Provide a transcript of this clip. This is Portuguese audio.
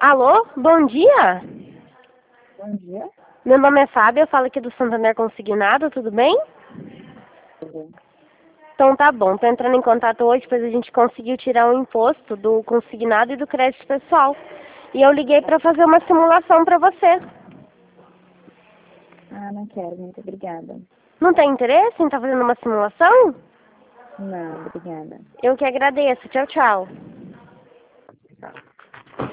Alô, bom dia. Bom dia. Meu nome é Fábio, eu falo aqui do Santander Consignado, tudo bem? Tudo bem? Então tá bom, tô entrando em contato hoje, pois a gente conseguiu tirar o imposto do consignado e do crédito pessoal. E eu liguei para fazer uma simulação para você. Ah, não quero, muito obrigada. Não tem interesse em estar fazendo uma simulação? Não, obrigada. Eu que agradeço. Tchau, tchau.